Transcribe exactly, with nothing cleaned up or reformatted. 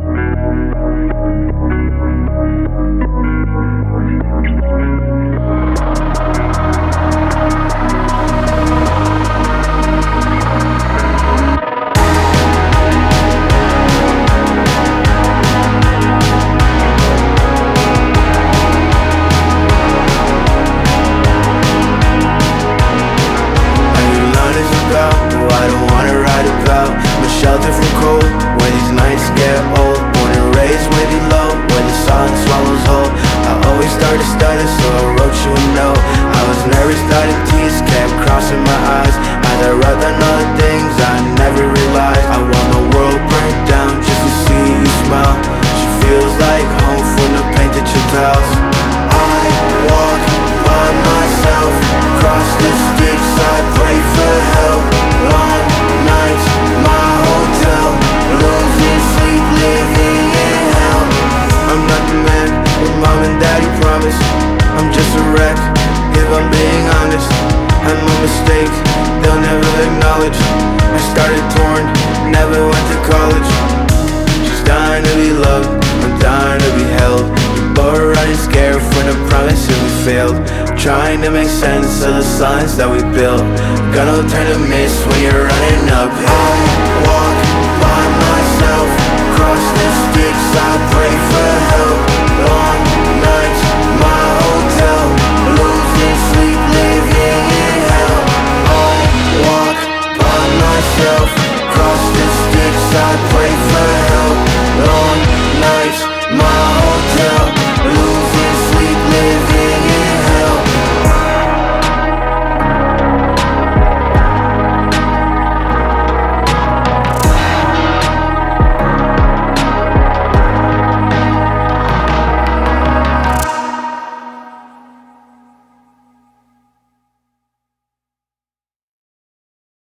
Shelter from cold, where these nights get old. Born and raised way below, where the silence swallows whole. I always start to stutter, so I wrote you a note. I was nervous, thought tears kept crossing my eyes as I wrote down all the things I never realized. I want the world burnt down just to see you smile. She feels like home from the painted chapels. I walk by myself, across the streets, I pray for help. Long nights, my hotel, losing sleep, living in hell. I'm not the man that mom and daddy promised. I'm just a wreck, if I'm being honest. I'm a mistake, they'll never acknowledge. I started torn, never went to college. She's dying to be loved, I'm dying to be held. But we're running scared from the promise that we failed. Trying to make sense of the silence that we built. Gonna turn to mist when you're running uphill. I walk by myself, across the streets, I pray for help. Long nights, my hotel, losing sleep, living in hell. I walk by myself, across the streets, I pray for help. Long nights, my